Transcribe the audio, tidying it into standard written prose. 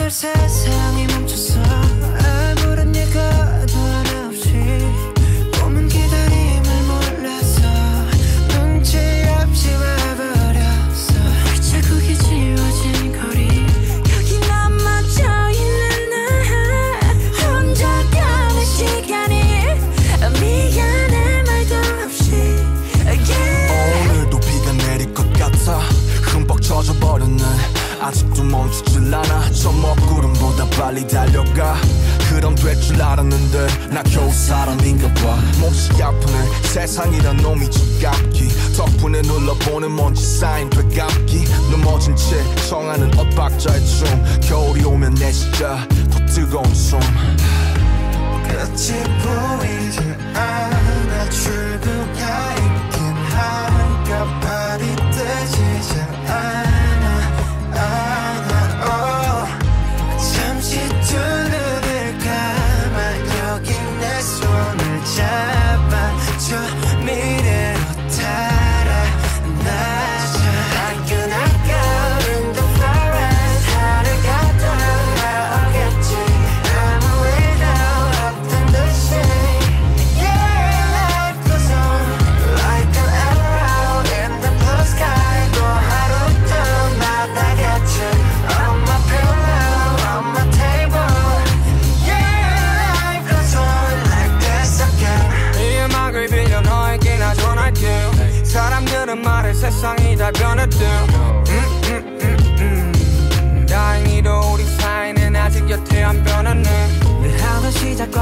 세상이 멈췄어 아무런 예고도 하나 없이 꿈은 기다림을 몰라서 눈치 없이 와버렸어 자국이 지워진 거리 여기 남아져 있는 나 혼자 가는 시간이 미안해 말도 없이 yeah. 오늘도 비가 내릴 것 같아 흠뻑 젖어버렸네 아직도 멈추질 않아 저 먹구름보다 빨리 달려가 그럼 될 줄 알았는데 나 겨우 사람인가 봐 몹시 아프네 세상이란 놈이 지갑기 덕분에 눌러보는 먼지 쌓인 되감기 넘어진 채 청하는 엇박자의 춤 겨울이 오면 내 진짜 더 뜨거운 숨 끝이 보이지 않아 출구가 있긴 한가발이 뜨지 않아 잠시 두 눈을 감아 여기 내 손을 잡아줘 미래로 달아나자 Like an echo in the forest 하루가 돌아오겠지 아무 일도 없던 듯이 Yeah, life goes on Like an arrow in the blue sky 또 하루도 나다겠지 On my pillow, on my table Yeah, life goes on like this again 이 음악을 빌려 너에게 나 전할게 사람들은 말해 세상이 다 변했대 다행히도 우리 사이는 아직 여태 안 변했네 늘 하던 시작과